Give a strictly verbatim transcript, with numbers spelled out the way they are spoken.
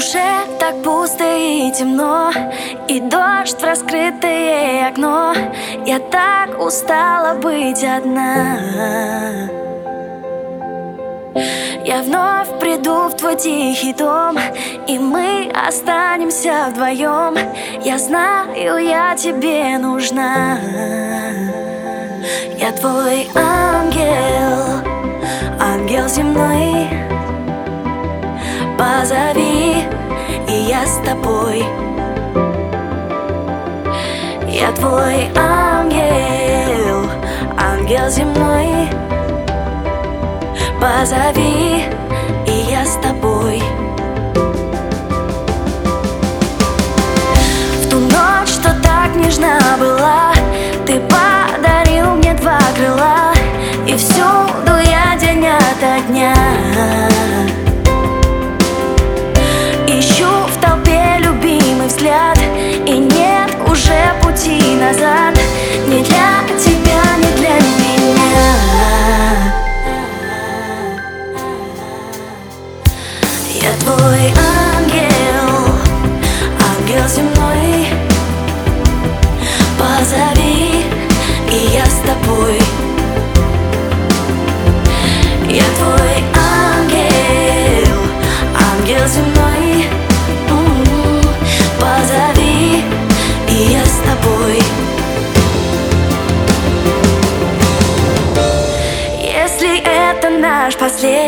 душе так пусто и темно, и дождь в раскрытое окно. Я так устала быть одна. Я вновь приду в твой тихий дом, и мы останемся вдвоем. Я знаю, я тебе нужна. Я твой ангел, ангел земной. Позови, и я с тобой. Я твой ангел, ангел земной. Позови, и я с тобой. В ту ночь, что так нежна была, ты подарил мне два крыла, и всюду я день ото дня ищу в толпе любимый взгляд, и нет уже пути назад. Не для тебя, не для меня. Я твой ангел, ангел земной. Позови, и я с тобой. Я твой ангел, ангел земной. М-м-м. Позови, и я с тобой. Если это наш последний